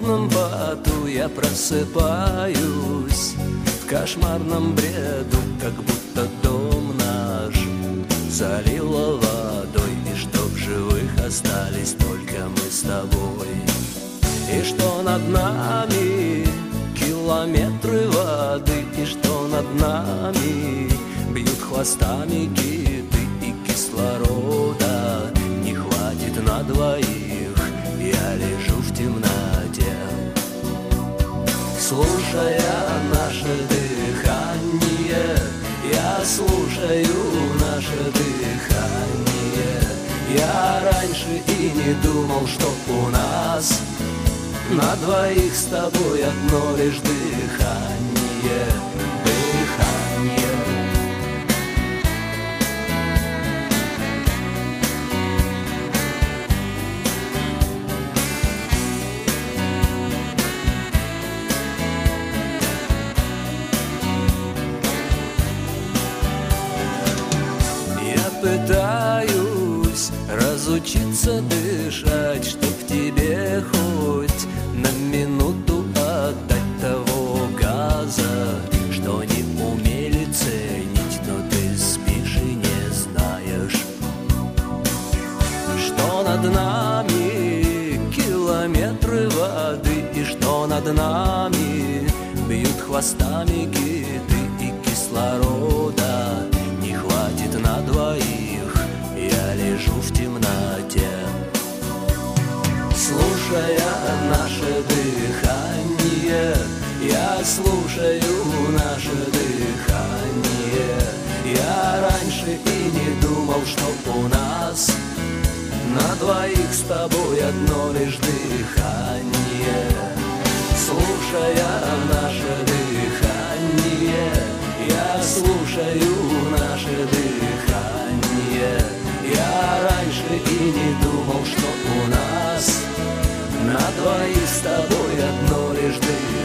холодном поту я просыпаюсь в кошмарном бреду, как будто дом наш залило водой, и что в живых остались только мы с тобой. И что над нами километры воды, и что над нами бьют хвостами киты, и кислорода не хватит на двоих. Я лежу в темноте, слушая наше дыхание. Я слушаю наше дыхание. Я раньше и не думал, что у нас на двоих с тобой одно лишь дыхание. Дыхание. Пытаюсь разучиться дышать, чтоб тебе хоть на минуту отдать того газа, что не умели ценить, но ты спишь и не знаешь, что над нами километры воды, и что над нами бьют хвостами киты, и кислорода не хватит на двоих. Я лежу в темноте, слушая наше дыхание. Я слушаю наше дыхание. Я раньше и не думал, что у нас на двоих с тобой одно лишь дыхание. Слушая наше дыхание. Я слушаю наше дыхание. Я раньше и не думал, что у нас на двоих с тобой одно лишь дыхание.